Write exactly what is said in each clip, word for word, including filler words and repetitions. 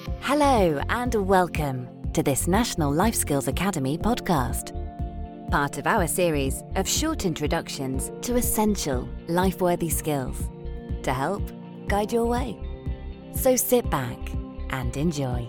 Hello and welcome to this National Life Skills Academy podcast, part of our series of short introductions to essential life-worthy skills to help guide your way. So sit back and enjoy.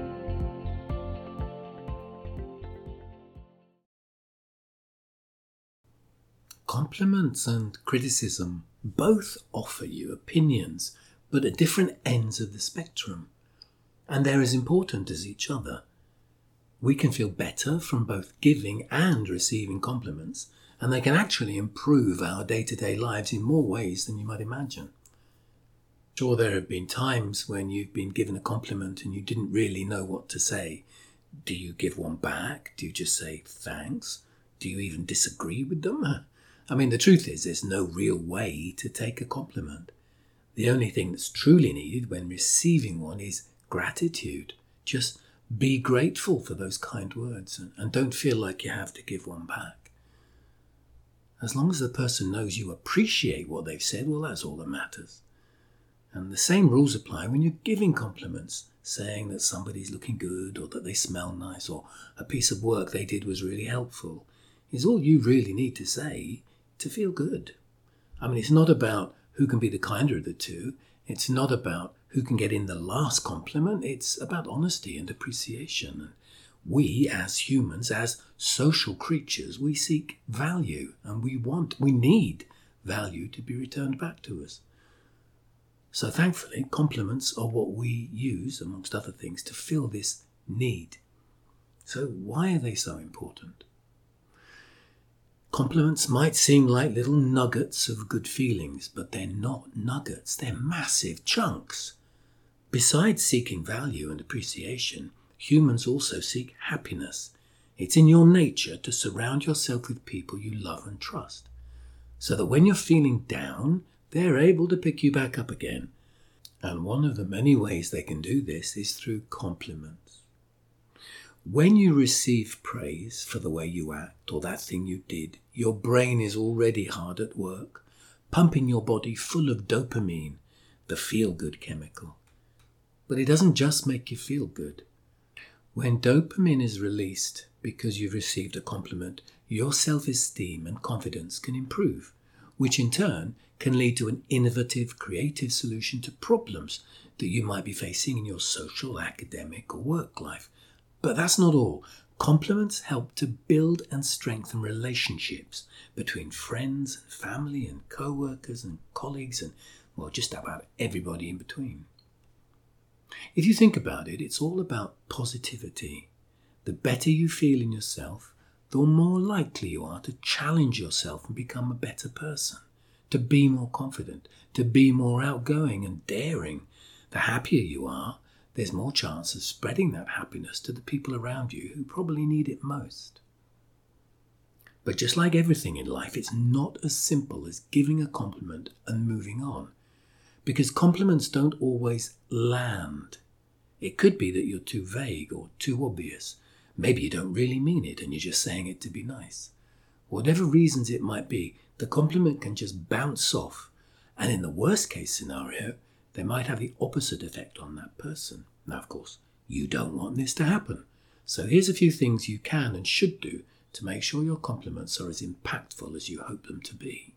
Compliments and criticism both offer you opinions, but at different ends of the spectrum. And they're as important as each other. We can feel better from both giving and receiving compliments, and they can actually improve our day-to-day lives in more ways than you might imagine. Sure, there have been times when you've been given a compliment and you didn't really know what to say. Do you give one back? Do you just say thanks? Do you even disagree with them? I mean, the truth is there's no real way to take a compliment. The only thing that's truly needed when receiving one is gratitude. Just be grateful for those kind words and, and don't feel like you have to give one back. As long as the person knows you appreciate what they've said, well, that's all that matters. And the same rules apply when you're giving compliments, saying that somebody's looking good or that they smell nice or a piece of work they did was really helpful is all you really need to say to feel good. I mean, it's not about who can be the kinder of the two. It's not about who can get in the last compliment. It's about honesty and appreciation. We, as humans, as social creatures, we seek value and we want, we need value to be returned back to us. So thankfully, compliments are what we use, amongst other things, to fill this need. So why are they so important? Compliments might seem like little nuggets of good feelings, but they're not nuggets, they're massive chunks. Besides seeking value and appreciation, humans also seek happiness. It's in your nature to surround yourself with people you love and trust, so that when you're feeling down, they're able to pick you back up again. And one of the many ways they can do this is through compliments. When you receive praise for the way you act or that thing you did, your brain is already hard at work, pumping your body full of dopamine, the feel-good chemical. But it doesn't just make you feel good. When dopamine is released because you've received a compliment, your self-esteem and confidence can improve, which in turn can lead to an innovative, creative solution to problems that you might be facing in your social, academic or work life. But that's not all. Compliments help to build and strengthen relationships between friends and family and co-workers and colleagues and, well, just about everybody in between. If you think about it, it's all about positivity. The better you feel in yourself, the more likely you are to challenge yourself and become a better person, to be more confident, to be more outgoing and daring. The happier you are, there's more chance of spreading that happiness to the people around you who probably need it most. But just like everything in life, it's not as simple as giving a compliment and moving on, because compliments don't always land. It could be that you're too vague or too obvious. Maybe you don't really mean it and you're just saying it to be nice. Whatever reasons it might be, the compliment can just bounce off, and in the worst case scenario, they might have the opposite effect on that person. Now, of course, you don't want this to happen. So here's a few things you can and should do to make sure your compliments are as impactful as you hope them to be.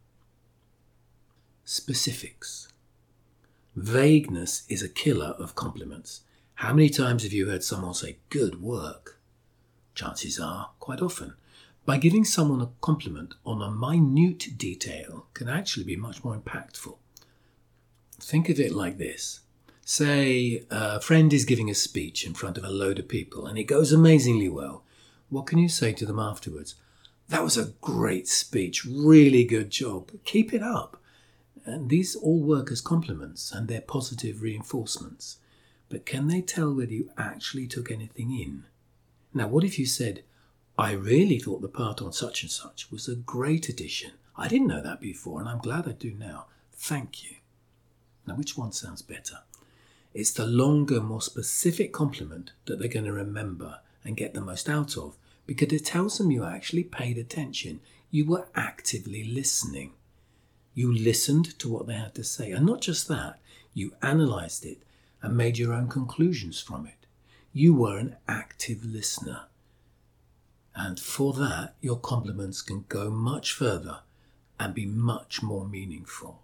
Specifics. Vagueness is a killer of compliments. How many times have you heard someone say, "good work"? Chances are, quite often. By giving someone a compliment on a minute detail can actually be much more impactful. Think of it like this. Say a friend is giving a speech in front of a load of people and it goes amazingly well. What can you say to them afterwards? "That was a great speech, really good job. Keep it up." And these all work as compliments and they're positive reinforcements. But can they tell whether you actually took anything in? Now, what if you said, "I really thought the part on such and such was a great addition. I didn't know that before and I'm glad I do now. Thank you." Now, which one sounds better? It's the longer, more specific compliment that they're going to remember and get the most out of, because it tells them you actually paid attention. You were actively listening. You listened to what they had to say. And not just that, you analysed it and made your own conclusions from it. You were an active listener. And for that, your compliments can go much further and be much more meaningful.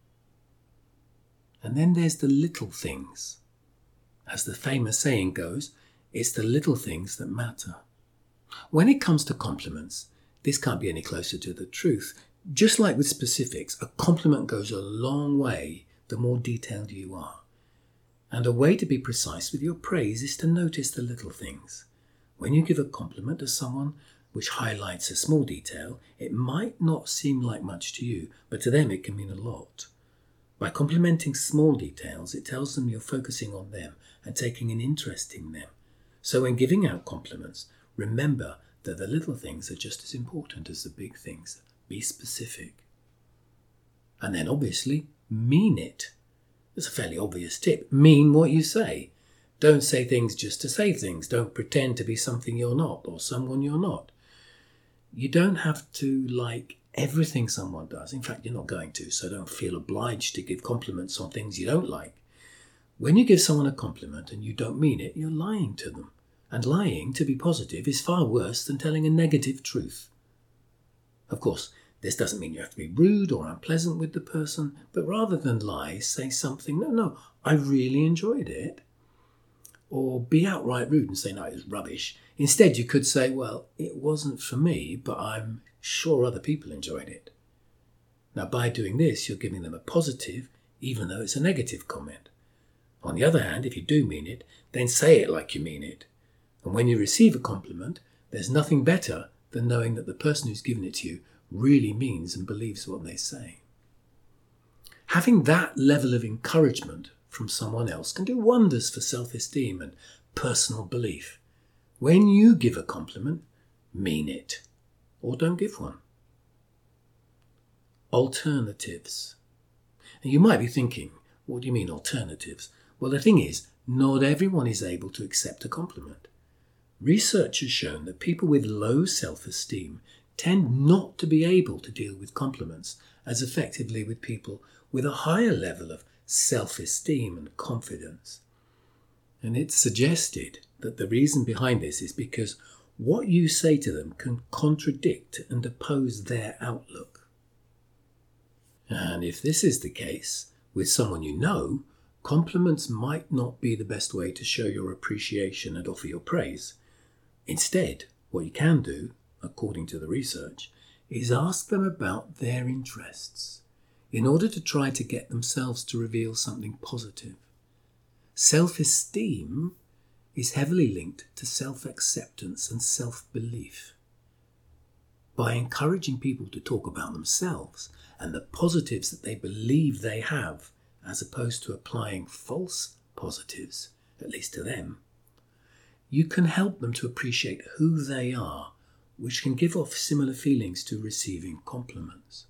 And then there's the little things. As the famous saying goes, it's the little things that matter. When it comes to compliments, this can't be any closer to the truth. Just like with specifics, a compliment goes a long way the more detailed you are. And a way to be precise with your praise is to notice the little things. When you give a compliment to someone which highlights a small detail, it might not seem like much to you, but to them it can mean a lot. By complimenting small details, it tells them you're focusing on them and taking an interest in them. So when giving out compliments, remember that the little things are just as important as the big things. Be specific. And then obviously, mean it. It's a fairly obvious tip. Mean what you say. Don't say things just to say things. Don't pretend to be something you're not or someone you're not. You don't have to like everything someone does. In fact, you're not going to, so don't feel obliged to give compliments on things you don't like. When you give someone a compliment and you don't mean it, you're lying to them. And lying, to be positive, is far worse than telling a negative truth. Of course, this doesn't mean you have to be rude or unpleasant with the person, but rather than lie, say something, no, no, I really enjoyed it. Or be outright rude and say, no, it was rubbish. Instead, you could say, well, it wasn't for me, but I'm sure other people enjoyed it. Now, by doing this, you're giving them a positive, even though it's a negative comment. On the other hand, if you do mean it, then say it like you mean it. And when you receive a compliment, there's nothing better than knowing that the person who's given it to you really means and believes what they say. Having that level of encouragement from someone else can do wonders for self-esteem and personal belief. When you give a compliment, mean it, or don't give one. Alternatives. And you might be thinking, what do you mean alternatives? Well, the thing is, not everyone is able to accept a compliment. Research has shown that people with low self-esteem tend not to be able to deal with compliments as effectively with people with a higher level of self-esteem and confidence. And it's suggested that the reason behind this is because what you say to them can contradict and oppose their outlook. And if this is the case with someone you know, compliments might not be the best way to show your appreciation and offer your praise. Instead, what you can do, according to the research, is ask them about their interests in order to try to get themselves to reveal something positive. Self-esteem is heavily linked to self-acceptance and self-belief. By encouraging people to talk about themselves and the positives that they believe they have, as opposed to applying false positives, at least to them, you can help them to appreciate who they are, which can give off similar feelings to receiving compliments.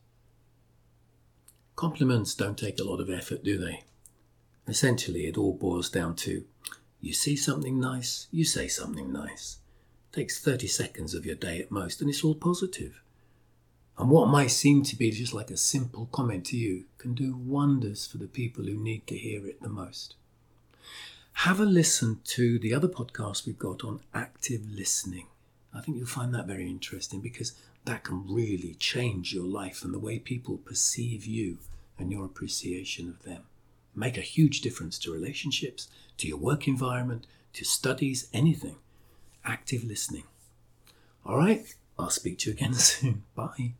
Compliments don't take a lot of effort, do they? Essentially, it all boils down to, you see something nice, you say something nice. It takes thirty seconds of your day at most, and it's all positive. And what might seem to be just like a simple comment to you can do wonders for the people who need to hear it the most. Have a listen to the other podcast we've got on active listening. I think you'll find that very interesting because that can really change your life and the way people perceive you and your appreciation of them. Make a huge difference to relationships, to your work environment, to studies, anything. Active listening. All right, I'll speak to you again soon. Bye.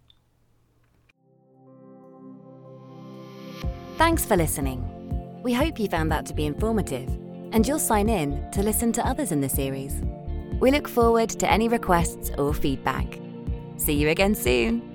Thanks for listening. We hope you found that to be informative and you'll sign in to listen to others in the series. We look forward to any requests or feedback. See you again soon.